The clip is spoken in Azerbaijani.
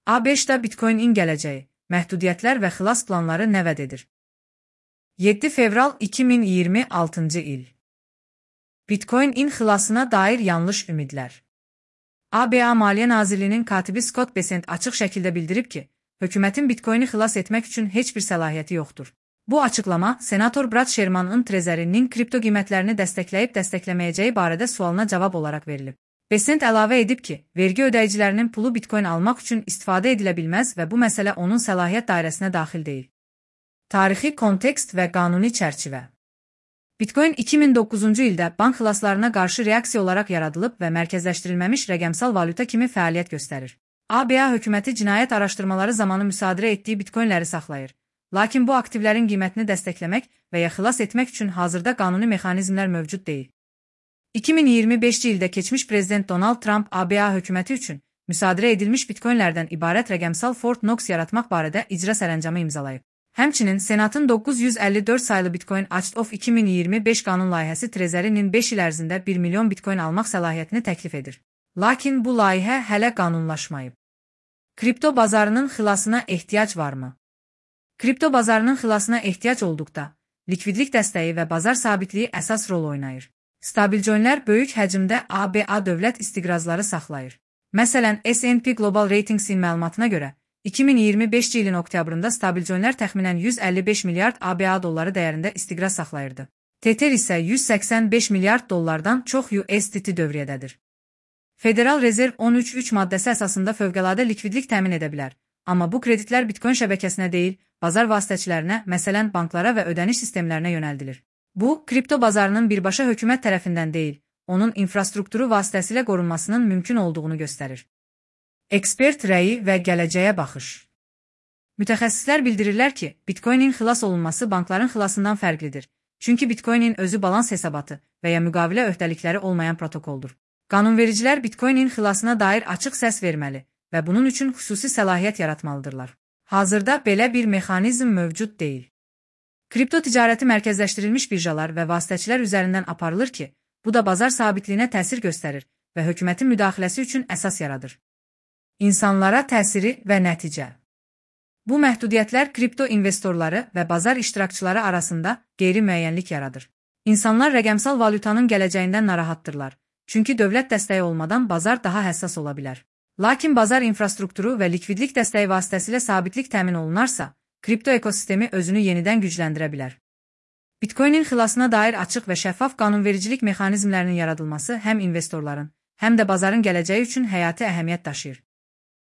ABŞ-da Bitcoin-in gələcəyi, məhdudiyyətlər və xilas planları nə vəd edir? 7 fevral 2026-cı il. Bitcoin-in xilasına dair yanlış ümidlər. ABA Maliyyə Nazirliyinin katibi Scott Bessent açıq şəkildə bildirib ki, hökumətin Bitcoin-i xilas etmək üçün heç bir səlahiyyəti yoxdur. Bu açıqlama senator Brad Sherman'ın trezərinin kripto qiymətlərini dəstəkləyib-dəstəkləməyəcəyi barədə sualına cavab olaraq verilib. Bessent əlavə edib ki, vergi ödəyicilərinin pulu Bitcoin almaq üçün istifadə edilə bilməz və bu məsələ onun səlahiyyət dairəsinə daxil deyil. Tarixi kontekst və qanuni çərçivə. Bitcoin 2009-cu ildə bank xilaslarına qarşı reaksiya olaraq yaradılıb və mərkəzləşdirilməmiş rəqəmsal valyuta kimi fəaliyyət göstərir. ABA hökuməti cinayət araşdırmaları zamanı müsadirə etdiyi bitcoinləri saxlayır. Lakin bu aktivlərin qiymətini dəstəkləmək və ya xilas etmək üçün hazırda qanuni mexanizmlər mövcud deyil. 2025-ci ildə keçmiş prezident Donald Trump ABA hökuməti üçün müsadirə edilmiş bitcoinlərdən ibarət rəqəmsal Fort Knox yaratmaq barədə icra sərəncamı imzalayıb. Həmçinin Senatın 954 saylı Bitcoin Act of 2025 qanun layihəsi trezərinin 5 il ərzində 1 milyon bitcoin almaq səlahiyyətini təklif edir. Lakin bu layihə hələ qanunlaşmayıb. Kripto bazarının xilasına ehtiyac varmı? Kripto bazarının xilasına ehtiyac olduqda, likvidlik dəstəyi və bazar sabitliyi əsas rol oynayır. Stabilcoinlər böyük həcmdə ABA dövlət istiqrazları saxlayır. Məsələn, S&P Global Ratings'in məlumatına görə, 2025-ci ilin oktyabrında stabilcoinlər təxminən 155 milyard ABA dolları dəyərində istiqraz saxlayırdı. Tether isə 185 milyard dollardan çox USDT dövriyyədədir. Federal Rezerv 13.3 maddəsi əsasında fövqəladə likvidlik təmin edə bilər, amma bu kreditlər Bitcoin şəbəkəsinə deyil, bazar vasitəçilərinə, məsələn banklara və ödəniş sistemlərinə yönəldilir. Bu, kripto bazarının birbaşa hökumət tərəfindən deyil, onun infrastrukturu vasitəsilə qorunmasının mümkün olduğunu göstərir. Ekspert rəyi və gələcəyə baxış. Mütəxəssislər bildirirlər ki, Bitcoin-in xilas olunması bankların xilasından fərqlidir, çünki Bitcoin-in özü balans hesabatı və ya müqavilə öhdəlikləri olmayan protokoldur. Qanunvericilər Bitcoin-in xilasına dair açıq səs verməli və bunun üçün xüsusi səlahiyyət yaratmalıdırlar. Hazırda belə bir mexanizm mövcud deyil. Kripto ticarəti mərkəzləşdirilmiş birjalar və vasitəçilər üzərindən aparılır ki, bu da bazar sabitliyinə təsir göstərir və hökumətin müdaxiləsi üçün əsas yaradır. İnsanlara təsiri və nəticə. Bu məhdudiyyətlər kripto investorları və bazar iştirakçıları arasında qeyri-müəyyənlik yaradır. İnsanlar rəqəmsal valyutanın gələcəyindən narahatdırlar, çünki dövlət dəstəyi olmadan bazar daha həssas ola bilər. Lakin bazar infrastrukturu və likvidlik dəstəyi vasitəsilə sabitlik təmin olunarsa, kripto ekosistemi özünü yenidən gücləndirə bilər. Bitcoin-in xilasına dair açıq və şəffaf qanunvericilik mexanizmlərinin yaradılması həm investorların, həm də bazarın gələcəyi üçün həyati əhəmiyyət daşıyır.